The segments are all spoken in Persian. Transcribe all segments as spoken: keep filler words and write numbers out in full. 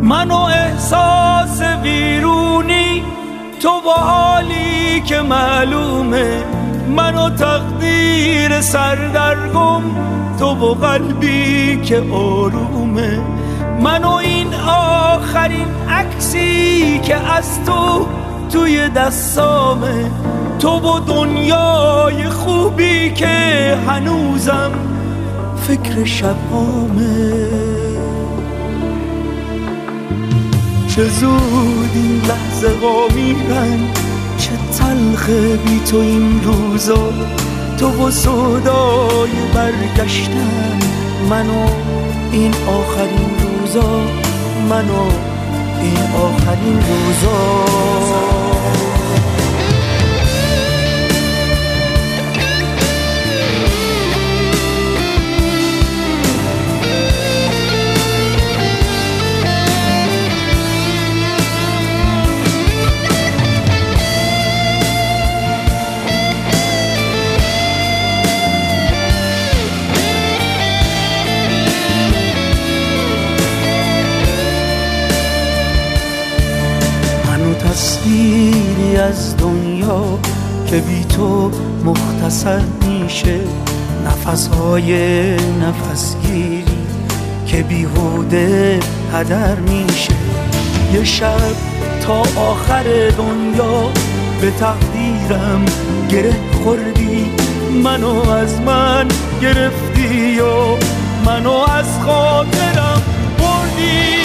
من و احساس ویرونی، تو با حالی که معلومه، من و تقدیر سردرگم، تو با قلبی که آرومه، من و این آخرین عکسی که از تو توی دستامه، تو با دنیای خوبی که هنوزم فکر شبامه. چه زود این لحظه ها میرن، چه تلخه بی تو این روزا، تو با سودای برگشتن، من و این آخرین روزا، من و این آخرین روزا. تصویری از دنیا که بی تو مختصر میشه، نفسهای نفسگیری که بیهوده هدر میشه، یه شب تا آخر دنیا به تقدیرم گره خوردی، منو از من گرفتی و منو از خاطرم بردی.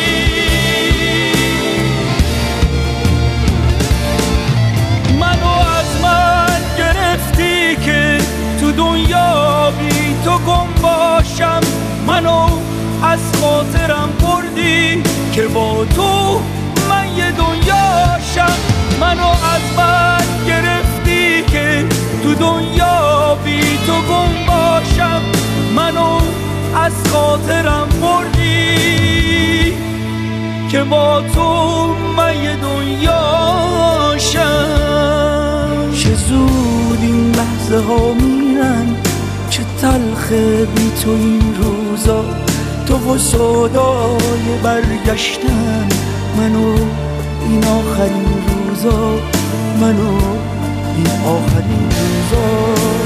تو دنیا بی تو گم باشم، منو از خاطرم بردی که با تو من یه دنیاشم، منو از من گرفتی که تو دنیا بی تو گم باشم، منو از خاطرم بردی که با تو من یه دنیاشم. چه زود این لحظه ها میرن، چه تلخه بی تو این روزا، تو و سودای برگشتن، منو این آخرین روزا، منو این آخرین روزا.